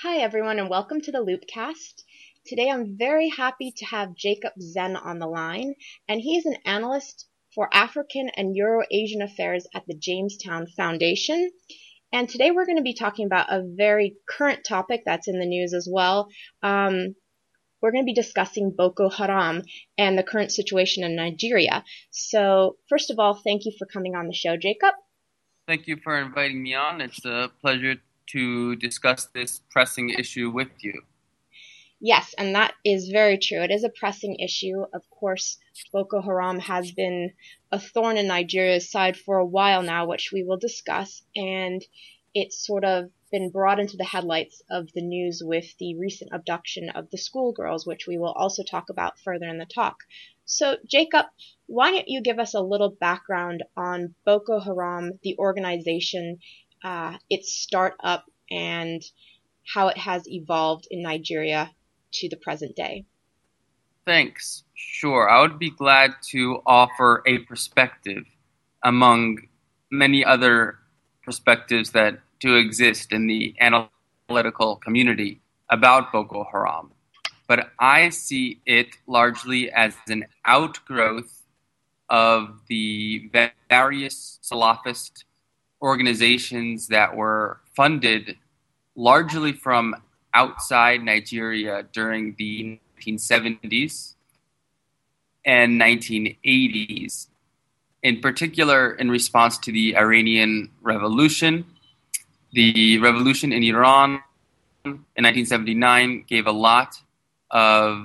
Hi, everyone, and welcome to the Loopcast. Today I'm very happy to have Jacob Zen on the line, and he is an analyst for African and Euro-Asian affairs at the Jamestown Foundation. And today we're going to be talking about a very current topic that's in the news as well. We're going to be discussing Boko Haram and the current situation in Nigeria. So, first of all, thank you for coming on the show, Jacob. Thank you for inviting me on. It's a pleasure to discuss this pressing issue with you. Yes, and that is very true. It is a pressing issue. Of course, Boko Haram has been a thorn in Nigeria's side for a while now, which we will discuss, and it's sort of been brought into the headlights of the news with the recent abduction of the schoolgirls, which we will also talk about further in the talk. So, Jacob, why don't you give us a little background on Boko Haram, the organization, its startup, and how it has evolved in Nigeria to the present day? Thanks. Sure. I would be glad to offer a perspective among many other perspectives that do exist in the analytical community about Boko Haram. But I see it largely as an outgrowth of the various Salafist organizations that were funded largely from outside Nigeria during the 1970s and 1980s, in particular in response to the Iranian Revolution. The revolution in Iran in 1979 gave a lot of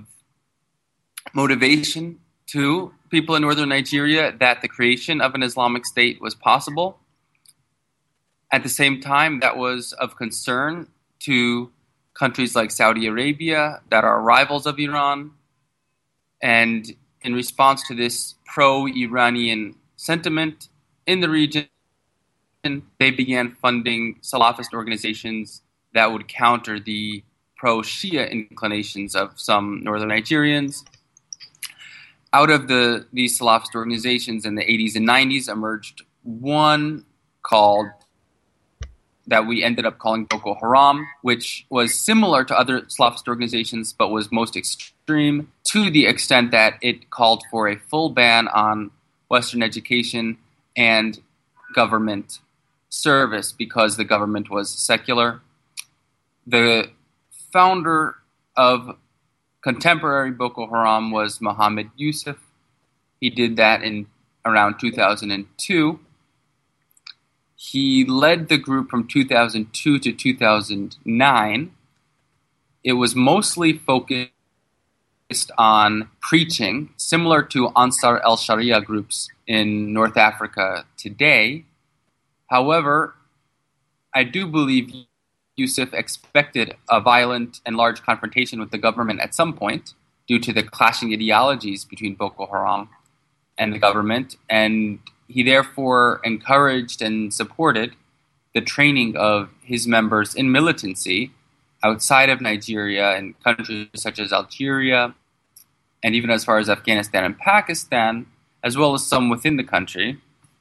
motivation to people in northern Nigeria that the creation of an Islamic State was possible. At the same time, that was of concern to countries like Saudi Arabia that are rivals of Iran. And in response to this pro-Iranian sentiment in the region, they began funding Salafist organizations that would counter the pro-Shia inclinations of some northern Nigerians. Out of these Salafist organizations in the 80s and 90s emerged one that we ended up calling Boko Haram, which was similar to other Salafist organizations but was most extreme to the extent that it called for a full ban on Western education and government service because the government was secular. The founder of contemporary Boko Haram was Mohammed Yusuf. He did that in around 2002. He led the group from 2002 to 2009. It was mostly focused on preaching, similar to Ansar al-Sharia groups in North Africa today. However, I do believe Yusuf expected a violent and large confrontation with the government at some point due to the clashing ideologies between Boko Haram and the government, and he therefore encouraged and supported the training of his members in militancy outside of Nigeria in countries such as Algeria and even as far as Afghanistan and Pakistan, as well as some within the country.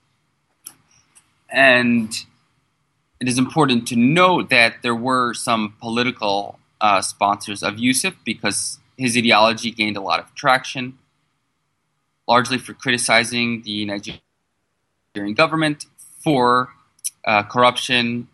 And it is important to note that there were some political sponsors of Yusuf because his ideology gained a lot of traction, largely for criticizing the Nigerian government for corruption,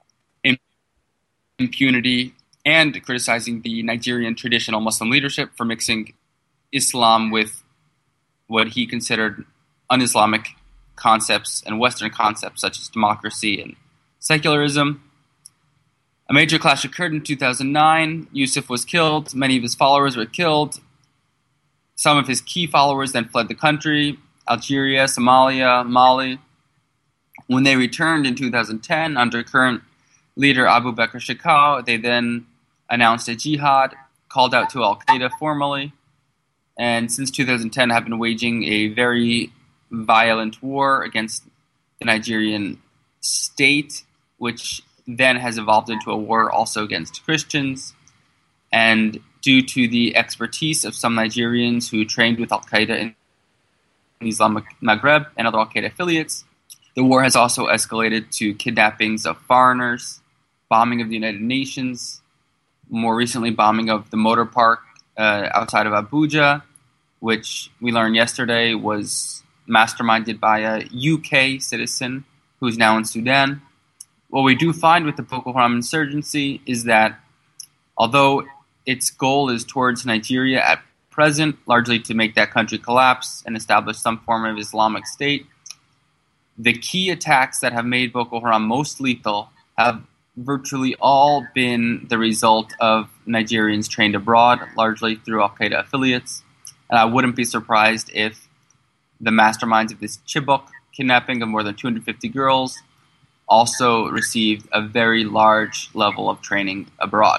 impunity, and criticizing the Nigerian traditional Muslim leadership for mixing Islam with what he considered un-Islamic concepts and Western concepts such as democracy and secularism. A major clash occurred in 2009. Yusuf was killed. Many of his followers were killed. Some of his key followers then fled the country, Algeria, Somalia, Mali. When they returned in 2010 under current leader Abu Bakr Shekau, they then announced a jihad, called out to al-Qaeda formally, and since 2010 have been waging a very violent war against the Nigerian state, which then has evolved into a war also against Christians. And due to the expertise of some Nigerians who trained with al-Qaeda in Islamic Maghreb and other al-Qaeda affiliates, the war has also escalated to kidnappings of foreigners, bombing of the United Nations, more recently bombing of the motor park outside of Abuja, which we learned yesterday was masterminded by a UK citizen who's now in Sudan. What we do find with the Boko Haram insurgency is that although its goal is towards Nigeria at present, largely to make that country collapse and establish some form of Islamic State, the key attacks that have made Boko Haram most lethal have virtually all been the result of Nigerians trained abroad, largely through Al-Qaeda affiliates. And I wouldn't be surprised if the masterminds of this Chibok kidnapping of more than 250 girls also received a very large level of training abroad.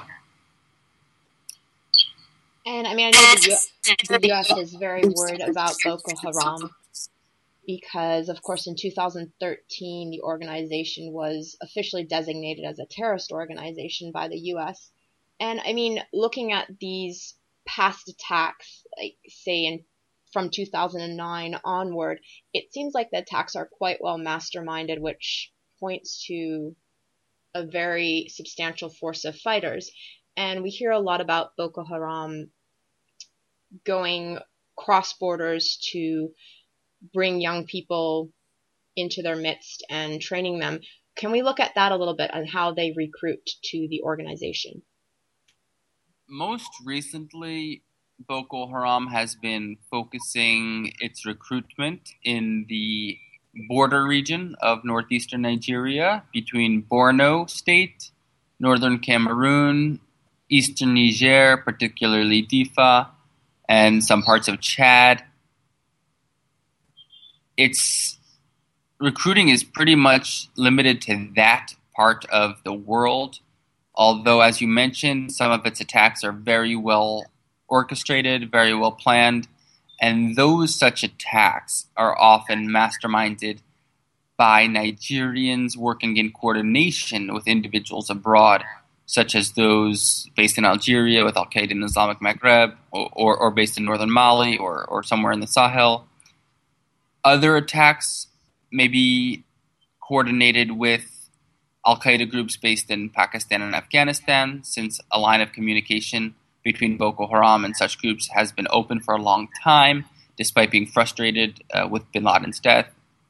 And I mean, I know the U.S. is very worried about Boko Haram because, of course, in 2013, the organization was officially designated as a terrorist organization by the U.S. And I mean, looking at these past attacks, like say from 2009 onward, it seems like the attacks are quite well masterminded, which points to a very substantial force of fighters. And we hear a lot about Boko Haram going cross borders to bring young people into their midst and training them. Can we look at that a little bit on how they recruit to the organization? Most recently, Boko Haram has been focusing its recruitment in the border region of northeastern Nigeria between Borno State, northern Cameroon, eastern Niger, particularly Difa, and some parts of Chad. Its recruiting is pretty much limited to that part of the world, although, as you mentioned, some of its attacks are very well orchestrated, very well planned, and those such attacks are often masterminded by Nigerians working in coordination with individuals abroad, such as those based in Algeria with Al-Qaeda in Islamic Maghreb, or based in northern Mali, or somewhere in the Sahel. Other attacks may be coordinated with Al-Qaeda groups based in Pakistan and Afghanistan, since a line of communication between Boko Haram and such groups has been open for a long time, despite being frustrated with bin Laden's death.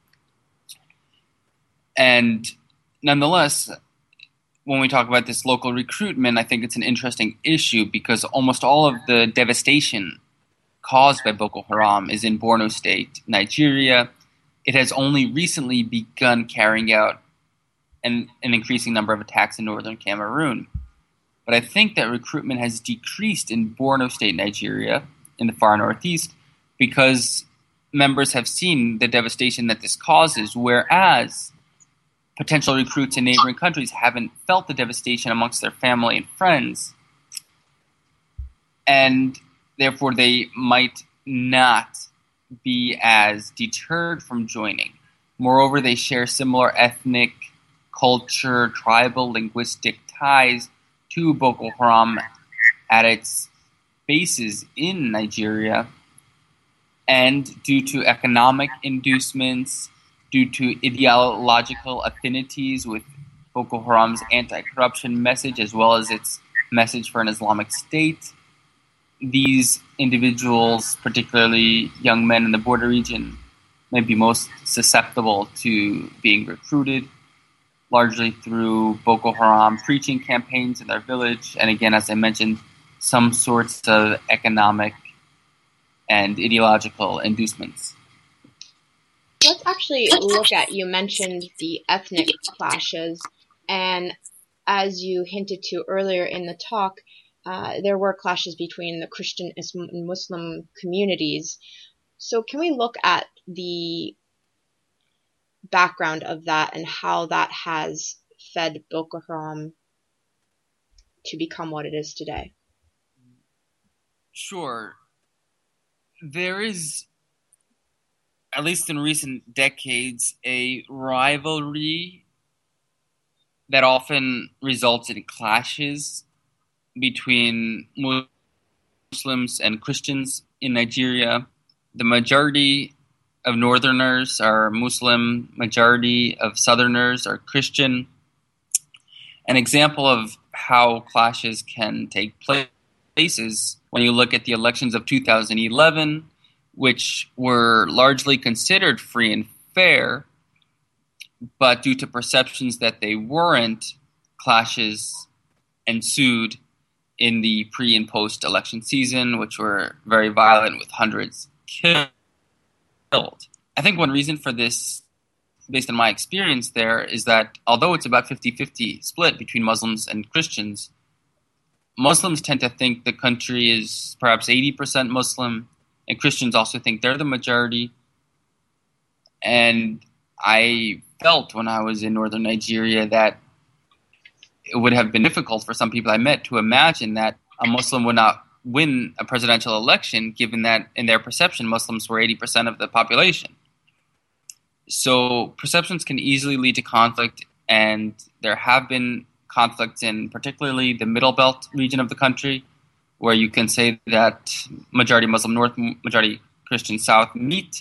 And nonetheless, when we talk about this local recruitment, I think it's an interesting issue because almost all of the devastation caused by Boko Haram is in Borno State, Nigeria. It has only recently begun carrying out an increasing number of attacks in northern Cameroon. But I think that recruitment has decreased in Borno State, Nigeria, in the far northeast, because members have seen the devastation that this causes, whereas potential recruits in neighboring countries haven't felt the devastation amongst their family and friends, and therefore they might not be as deterred from joining. Moreover, they share similar ethnic, culture, tribal, linguistic ties to Boko Haram at its bases in Nigeria, and due to economic inducements, due to ideological affinities with Boko Haram's anti-corruption message as well as its message for an Islamic State, these individuals, particularly young men in the border region, may be most susceptible to being recruited, largely through Boko Haram preaching campaigns in their village, and again, as I mentioned, some sorts of economic and ideological inducements. Let's actually look at, you mentioned the ethnic clashes, and as you hinted to earlier in the talk, there were clashes between the Christian and Muslim communities. So can we look at the background of that and how that has fed Boko Haram to become what it is today? Sure. There is, at least in recent decades, a rivalry that often results in clashes between Muslims and Christians in Nigeria. The majority of Northerners are Muslim, majority of Southerners are Christian. An example of how clashes can take place when you look at the elections of 2011, which were largely considered free and fair, but due to perceptions that they weren't, clashes ensued in the pre- and post-election season, which were very violent with hundreds killed. I think one reason for this, based on my experience there, is that although it's about 50-50 split between Muslims and Christians, Muslims tend to think the country is perhaps 80% Muslim, and Christians also think they're the majority. And I felt when I was in northern Nigeria that it would have been difficult for some people I met to imagine that a Muslim would not win a presidential election, given that in their perception, Muslims were 80% of the population. So perceptions can easily lead to conflict, and there have been conflicts in particularly the Middle Belt region of the country, where you can say that majority Muslim North, majority Christian South meet.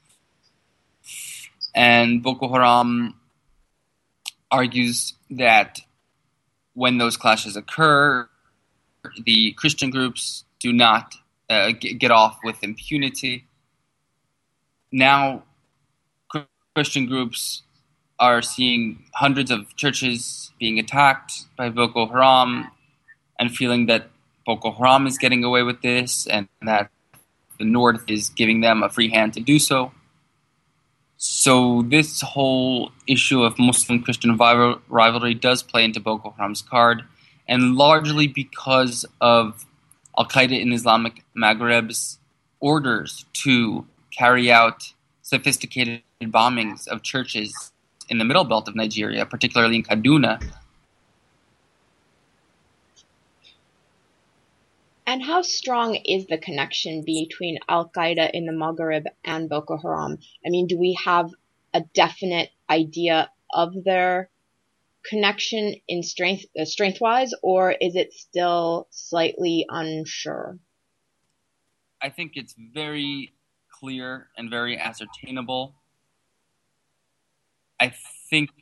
And Boko Haram argues that when those clashes occur, the Christian groups do not get off with impunity. Now, Christian groups are seeing hundreds of churches being attacked by Boko Haram and feeling that Boko Haram is getting away with this and that the North is giving them a free hand to do so. So this whole issue of Muslim-Christian rivalry does play into Boko Haram's card, and largely because of Al-Qaeda in Islamic Maghreb's orders to carry out sophisticated bombings of churches in the middle belt of Nigeria, particularly in Kaduna. And how strong is the connection between Al-Qaeda in the Maghreb and Boko Haram? I mean, do we have a definite idea of their connection in strength-wise, or is it still slightly unsure? I think it's very clear and very ascertainable. I think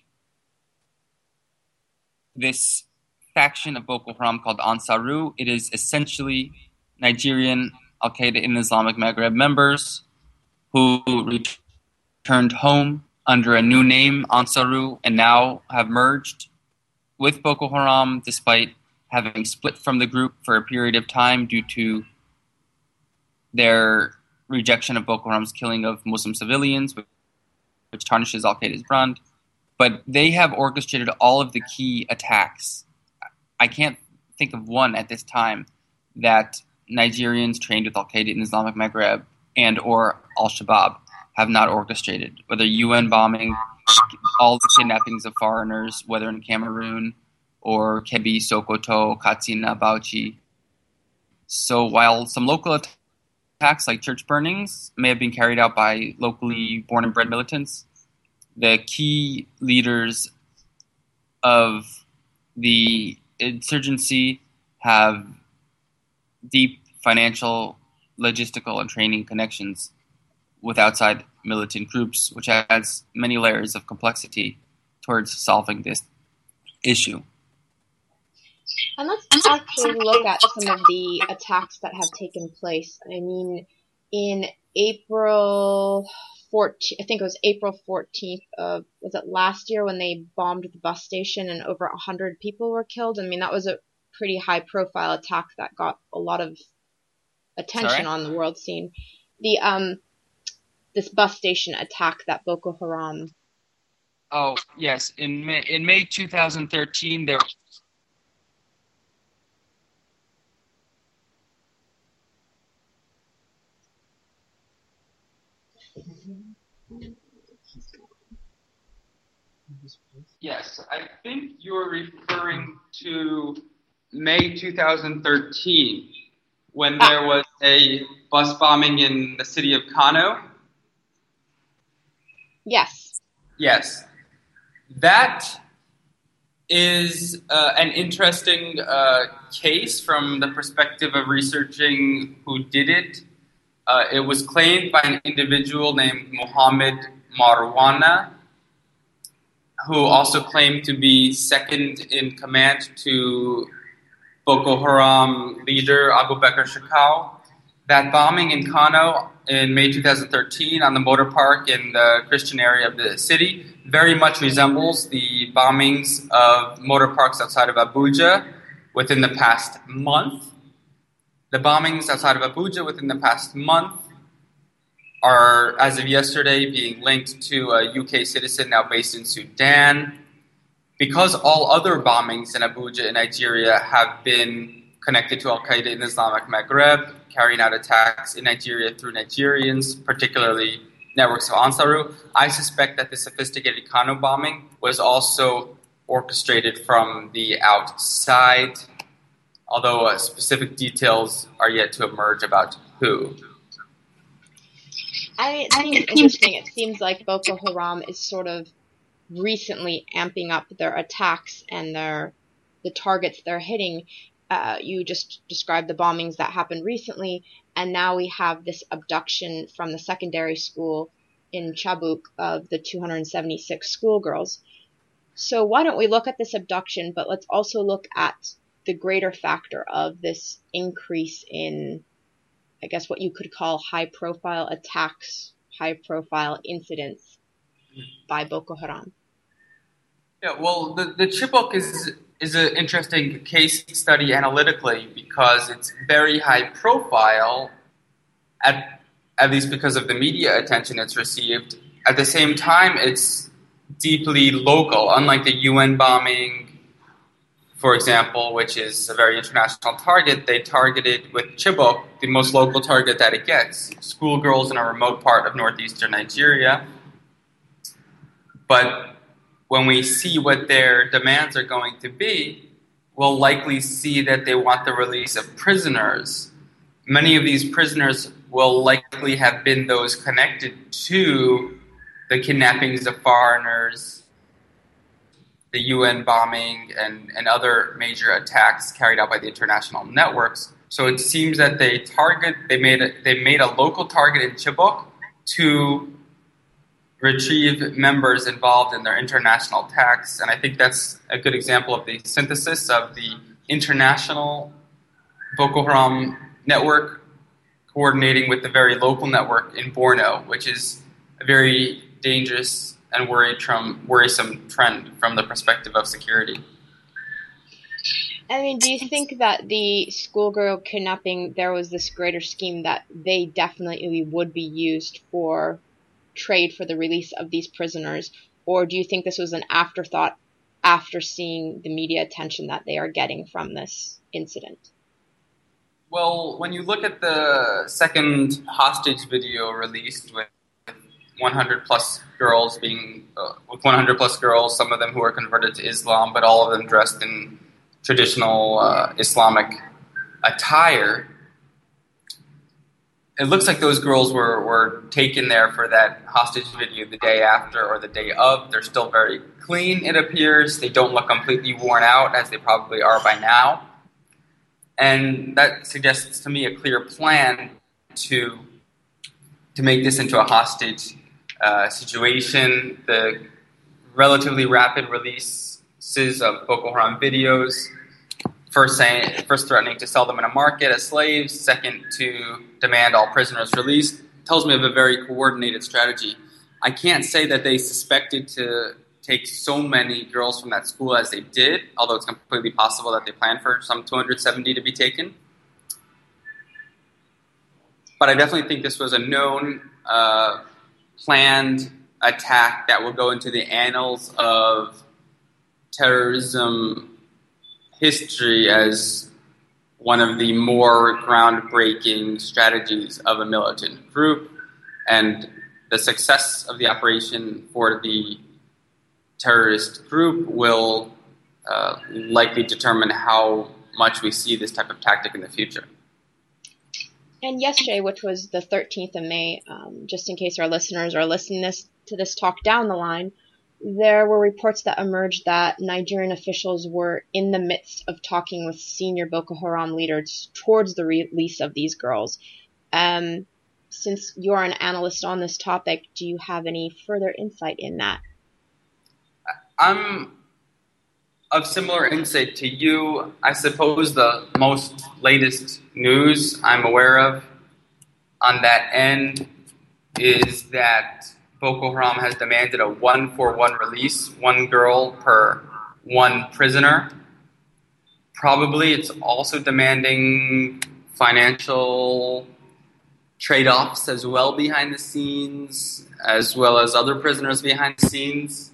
this faction of Boko Haram called Ansaru, it is essentially Nigerian Al-Qaeda in Islamic Maghreb members who returned home under a new name, Ansaru, and now have merged with Boko Haram despite having split from the group for a period of time due to their rejection of Boko Haram's killing of Muslim civilians, which tarnishes Al-Qaeda's brand. But they have orchestrated all of the key attacks. I can't think of one at this time that Nigerians trained with Al-Qaeda in Islamic Maghreb and or Al-Shabaab have not orchestrated, whether UN bombing, all the kidnappings of foreigners, whether in Cameroon or Kebbi, Sokoto, Katsina, Bauchi. So while some local attacks like church burnings may have been carried out by locally born and bred militants, the key leaders of the insurgency have deep financial, logistical, and training connections with outside militant groups, which adds many layers of complexity towards solving this issue. And let's actually look at some of the attacks that have taken place. I mean, in April 14th, I think it was April 14th of, was it last year, when they bombed the bus station and over 100 people were killed? I mean, that was a pretty high profile attack that got a lot of attention on the world scene. This bus station attack that Boko Haram. Oh, yes. In May 2013, there. Yes, I think you're referring to May 2013, when there was a bus bombing in the city of Kano. Yes. Yes. That is an interesting case from the perspective of researching who did it. It was claimed by an individual named Mohammed Marwana. who also claimed to be second in command to Boko Haram leader Abu Bakr Shekau. That bombing in Kano in May 2013 on the motor park in the Christian area of the city very much resembles the bombings of motor parks outside of Abuja within the past month. The bombings outside of Abuja within the past month are, as of yesterday, being linked to a UK citizen now based in Sudan. Because all other bombings in Abuja in Nigeria have been connected to Al-Qaeda in the Islamic Maghreb, carrying out attacks in Nigeria through Nigerians, particularly networks of Ansaru, I suspect that the sophisticated Kano bombing was also orchestrated from the outside, although specific details are yet to emerge about who. It seems interesting. It seems like Boko Haram is sort of recently amping up their attacks and the targets they're hitting. You just described the bombings that happened recently, and now we have this abduction from the secondary school in Chabuk of the 276 schoolgirls. So why don't we look at this abduction, but let's also look at the greater factor of this increase in, I guess, what you could call high-profile attacks, high-profile incidents by Boko Haram. Yeah, well, the Chibok is an interesting case study analytically because it's very high profile, at least because of the media attention it's received. At the same time, it's deeply local, unlike the UN bombing, for example, which is a very international target. They targeted with Chibok the most local target that it gets, schoolgirls in a remote part of northeastern Nigeria. But when we see what their demands are going to be, we'll likely see that they want the release of prisoners. Many of these prisoners will likely have been those connected to the kidnappings of foreigners, the UN bombing, and other major attacks carried out by the international networks. So it seems that they made a local target in Chibok to retrieve members involved in their international attacks, and I think that's a good example of the synthesis of the international Boko Haram network coordinating with the very local network in Borno, which is a very dangerous and worrisome trend from the perspective of security. I mean, do you think that the schoolgirl kidnapping, there was this greater scheme that they definitely would be used for trade for the release of these prisoners, or do you think this was an afterthought after seeing the media attention that they are getting from this incident? Well, when you look at the second hostage video released with 100 plus girls some of them who are converted to Islam, but all of them dressed in traditional Islamic attire, it looks like those girls were taken there for that hostage video the day after or the day of. They're still very clean, it appears. They don't look completely worn out, as they probably are by now. And that suggests to me a clear plan to make this into a hostage situation. The relatively rapid releases of Boko Haram videos, first threatening to sell them in a market as slaves, second to demand all prisoners released, tells me of a very coordinated strategy. I can't say that they suspected to take so many girls from that school as they did, although it's completely possible that they planned for some 270 to be taken. But I definitely think this was a known, planned attack that will go into the annals of terrorism history as one of the more groundbreaking strategies of a militant group, and the success of the operation for the terrorist group will likely determine how much we see this type of tactic in the future. And yesterday, which was the 13th of May, just in case our listeners are listening to this talk down the line, there were reports that emerged that Nigerian officials were in the midst of talking with senior Boko Haram leaders towards the release of these girls. Since you're an analyst on this topic, do you have any further insight in that? I'm of similar insight to you. I suppose the most latest news I'm aware of on that end is that Boko Haram has demanded a 1-for-1 release, one girl per one prisoner. Probably it's also demanding financial trade-offs as well behind the scenes, as well as other prisoners behind the scenes.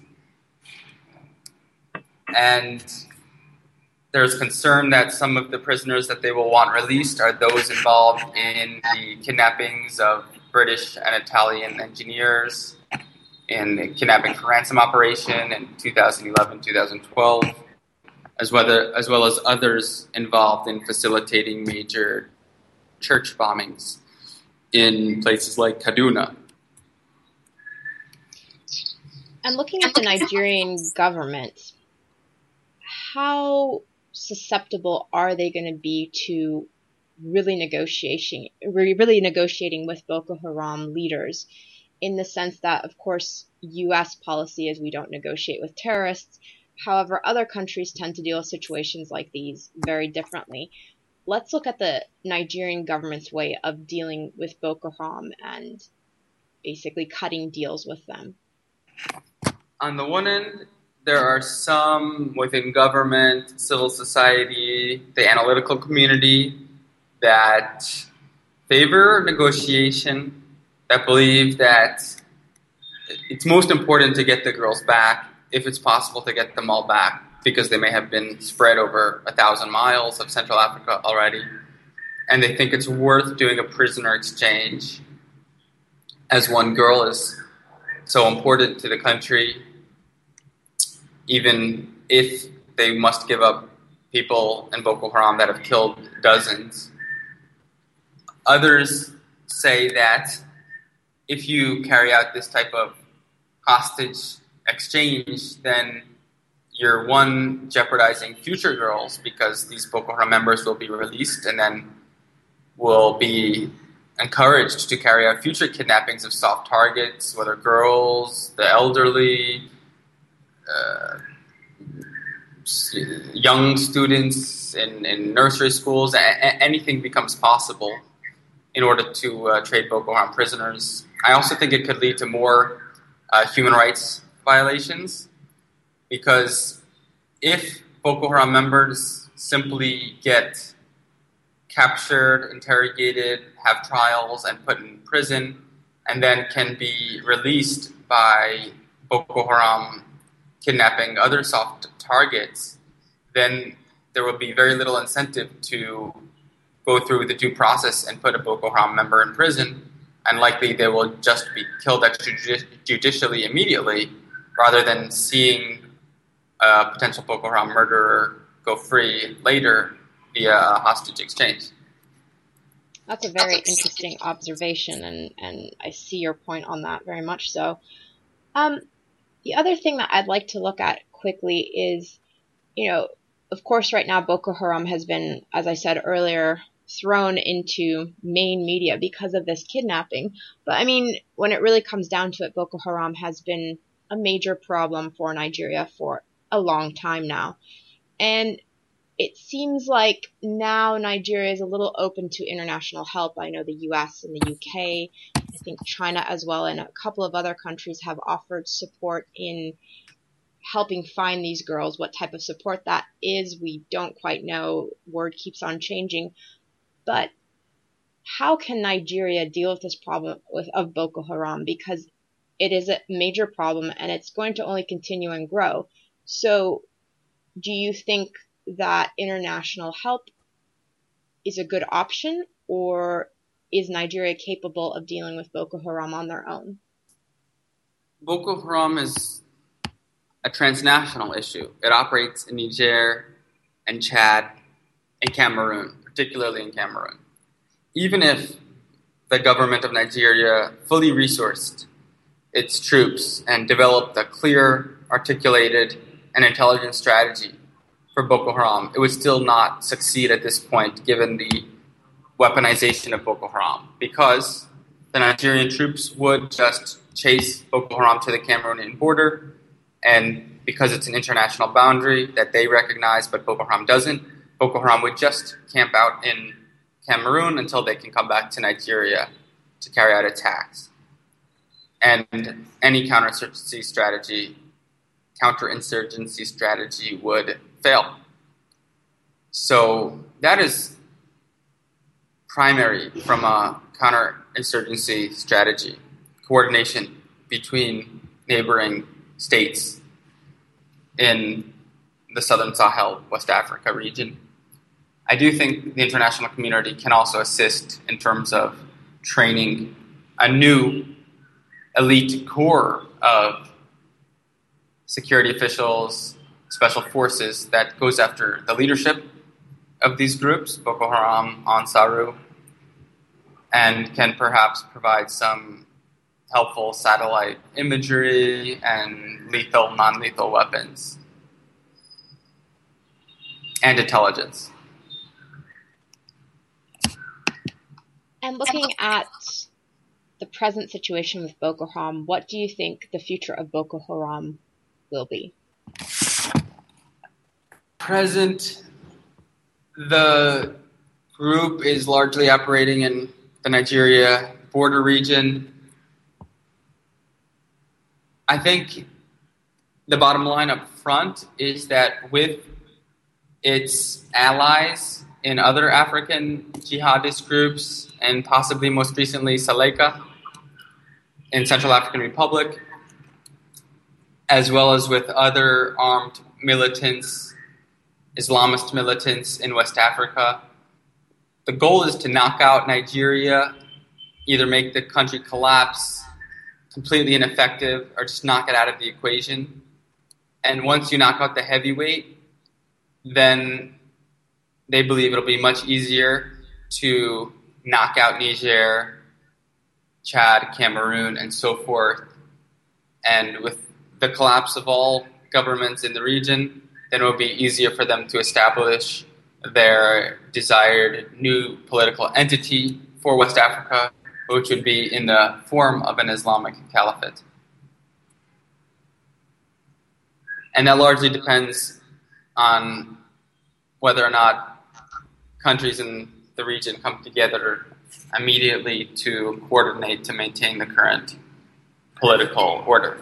And there's concern that some of the prisoners that they will want released are those involved in the kidnappings of British and Italian engineers in the kidnapping for ransom operation in 2011, 2012, as well as others involved in facilitating major church bombings in places like Kaduna. And looking at the Nigerian government, how susceptible are they going to be to really negotiating with Boko Haram leaders, in the sense that, of course, U.S. policy is we don't negotiate with terrorists. However, other countries tend to deal with situations like these very differently. Let's look at the Nigerian government's way of dealing with Boko Haram and basically cutting deals with them. On the one end, there are some within government, civil society, the analytical community that favor negotiation, that believe that it's most important to get the girls back, if it's possible to get them all back, because they may have been spread over 1,000 miles of Central Africa already, and they think it's worth doing a prisoner exchange, as one girl is so important to the country, even if they must give up people in Boko Haram that have killed dozens. Others say that if you carry out this type of hostage exchange, then you're, one, jeopardizing future girls, because these Boko Haram members will be released and then will be encouraged to carry out future kidnappings of soft targets, whether girls, the elderly, young students in nursery schools. Anything becomes possible in order to trade Boko Haram prisoners. I also think it could lead to more human rights violations, because if Boko Haram members simply get captured, interrogated, have trials, and put in prison, and then can be released by Boko Haram kidnapping other soft targets, then there will be very little incentive to go through the due process and put a Boko Haram member in prison, and likely they will just be killed extrajudicially immediately, rather than seeing a potential Boko Haram murderer go free later via a hostage exchange. That's a very interesting observation, and I see your point on that very much so. The other thing that I'd like to look at quickly is, of course right now Boko Haram has been, as I said earlier, thrown into main media because of this kidnapping. But I mean, when it really comes down to it, Boko Haram has been a major problem for Nigeria for a long time now. And it seems like now Nigeria is a little open to international help. I know the US and the UK, I think China as well, and a couple of other countries have offered support in helping find these girls. What type of support that is, we don't quite know. Word keeps on changing. But how can Nigeria deal with this problem of Boko Haram? Because it is a major problem and it's going to only continue and grow. So do you think that international help is a good option, or is Nigeria capable of dealing with Boko Haram on their own? Boko Haram is a transnational issue. It operates in Niger and Chad and Cameroon, particularly in Cameroon. Even if the government of Nigeria fully resourced its troops and developed a clear, articulated, and intelligent strategy for Boko Haram, it would still not succeed at this point, given the weaponization of Boko Haram, because the Nigerian troops would just chase Boko Haram to the Cameroonian border, and because it's an international boundary that they recognize but Boko Haram doesn't, Boko Haram would just camp out in Cameroon until they can come back to Nigeria to carry out attacks. And any counterinsurgency strategy would fail. So that is primary from a counterinsurgency strategy, coordination between neighboring states in the Southern Sahel, West Africa region. I do think the international community can also assist in terms of training a new elite corps of security officials, special forces that goes after the leadership of these groups, Boko Haram, Ansaru, and can perhaps provide some helpful satellite imagery and lethal, non-lethal weapons and intelligence. And looking at the present situation with Boko Haram, what do you think the future of Boko Haram will be? Present, the group is largely operating in the Nigeria border region. I think the bottom line up front is that with its allies in other African jihadist groups, and possibly most recently Seleka in Central African Republic, as well as with other armed militants, Islamist militants in West Africa. The goal is to knock out Nigeria, either make the country collapse, completely ineffective, or just knock it out of the equation. And once you knock out the heavyweight, then they believe it'll be much easier to knock out Niger, Chad, Cameroon, and so forth. And with the collapse of all governments in the region, then it will be easier for them to establish their desired new political entity for West Africa, which would be in the form of an Islamic caliphate. And that largely depends on whether or not countries in the region come together immediately to coordinate to maintain the current political order.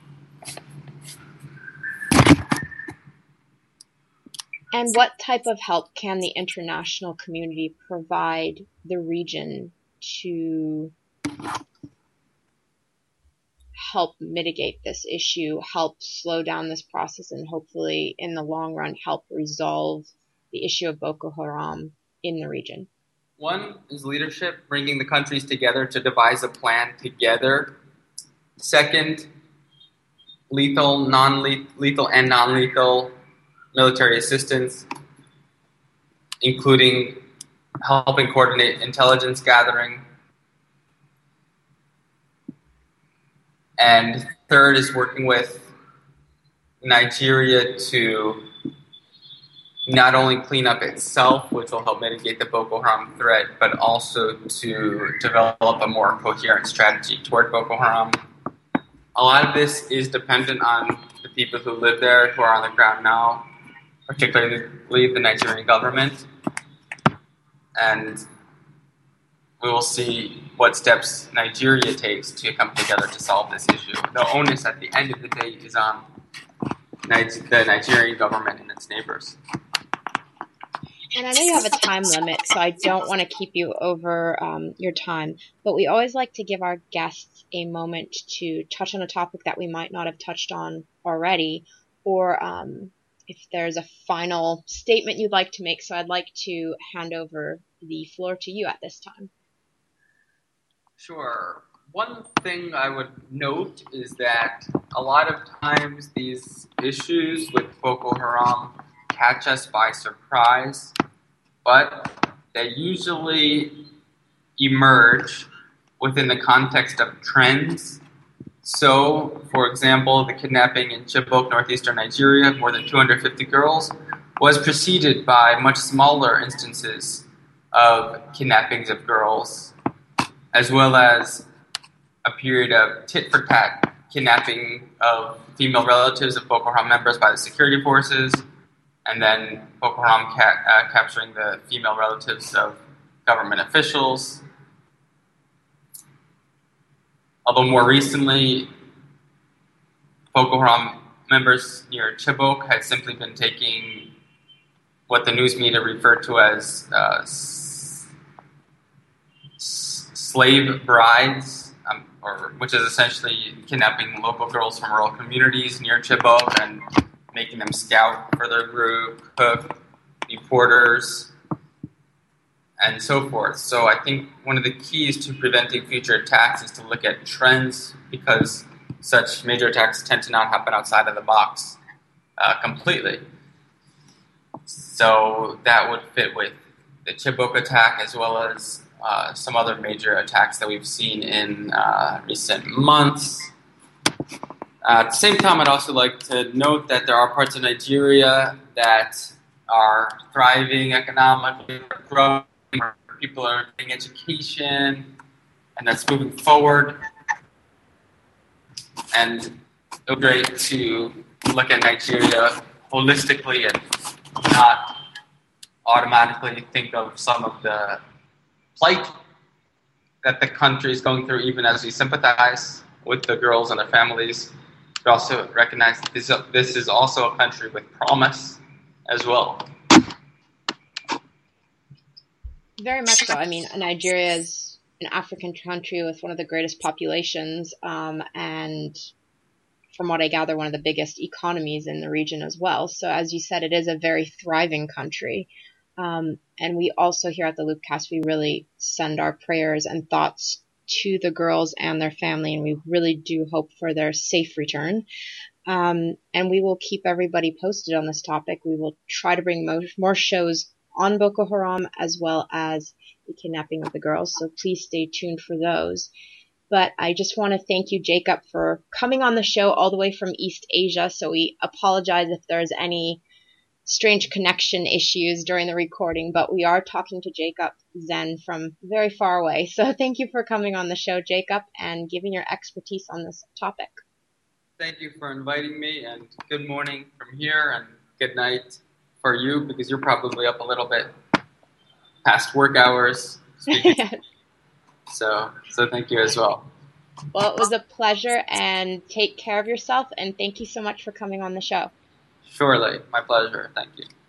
And what type of help can the international community provide the region to help mitigate this issue, help slow down this process, and hopefully in the long run help resolve the issue of Boko Haram in the region? One is leadership, bringing the countries together to devise a plan together. Second, lethal, and non-lethal military assistance, including helping coordinate intelligence gathering. And third is working with Nigeria to not only clean up itself, which will help mitigate the Boko Haram threat, but also to develop a more coherent strategy toward Boko Haram. A lot of this is dependent on the people who live there, who are on the ground now, particularly the Nigerian government. And we will see what steps Nigeria takes to come together to solve this issue. The onus at the end of the day is on the Nigerian government and its neighbors. And I know you have a time limit, so I don't want to keep you over your time, but we always like to give our guests a moment to touch on a topic that we might not have touched on already, or if there's a final statement you'd like to make. So I'd like to hand over the floor to you at this time. Sure. One thing I would note is that a lot of times these issues with Boko Haram catch us by surprise, but they usually emerge within the context of trends. So, for example, the kidnapping in Chibok, northeastern Nigeria, of more than 250 girls, was preceded by much smaller instances of kidnappings of girls, as well as a period of tit-for-tat kidnapping of female relatives of Boko Haram members by the security forces, and then Boko Haram capturing the female relatives of government officials. Although more recently, Boko Haram members near Chibok had simply been taking what the news media referred to as slave brides, which is essentially kidnapping local girls from rural communities near Chibok and making them scout for their group, cook, be porters, and so forth. So I think one of the keys to preventing future attacks is to look at trends, because such major attacks tend to not happen outside of the box completely. So that would fit with the Chibok attack, as well as some other major attacks that we've seen in recent months. At the same time, I'd also like to note that there are parts of Nigeria that are thriving economically, growing, where people are getting education, and that's moving forward. And it would be great to look at Nigeria holistically and not automatically think of some of the plight that the country is going through, even as we sympathize with the girls and their families. We also recognize that this is also a country with promise as well. Very much so. I mean, Nigeria is an African country with one of the greatest populations, and from what I gather, one of the biggest economies in the region as well. So as you said, it is a very thriving country. And we also here at the Loopcast, we really send our prayers and thoughts to the girls and their family, and we really do hope for their safe return. And we will keep everybody posted on this topic. We will try to bring more shows on Boko Haram as well as the kidnapping of the girls, so please stay tuned for those. But I just want to thank you, Jacob, for coming on the show all the way from East Asia, so we apologize if there's any strange connection issues during the recording, but we are talking to Jacob Zen from very far away. So thank you for coming on the show, Jacob, and giving your expertise on this topic. Thank you for inviting me, and good morning from here, and good night for you, because you're probably up a little bit past work hours. So thank you as well. Well, it was a pleasure, and take care of yourself, and thank you so much for coming on the show. Surely, my pleasure. Thank you.